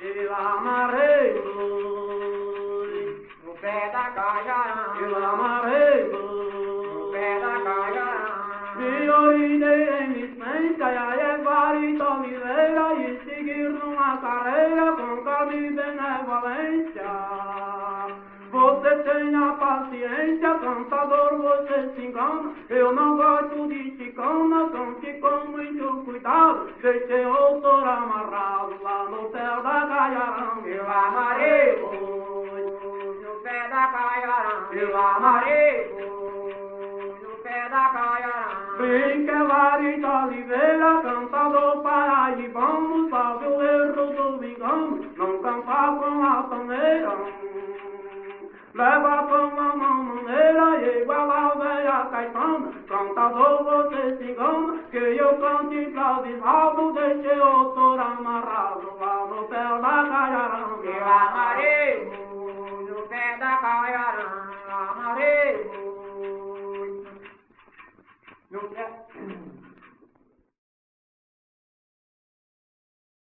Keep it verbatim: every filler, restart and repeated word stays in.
eu amarrei boi no pé da caiarã, eu amarrei boi no pé da caiarã. Me orinei em licença e a Evarista Oliveira e seguir numa carreira com calma e benevolência. Você tenha paciência, cantador, você se engana. Eu não gosto de chicana, cante com muito cuidado. Deixei o touro amarrado lá no pé da caiarã. Eu amarrei boi no pé da caiarã, eu amarrei boi no pé da caiarã. Brinque Evarista Oliveira, cantador paraibano, salve o erro do engano, não cantar com a paneira. Leva com a mão maneira e igual a velha caetana. Cantador, você se engana, que eu cante pra Vivaldo. Deixei o touro amarrado lá no pé da caiarã. Eu amarrei boi no pé da caiarã, amarrei boi no pé.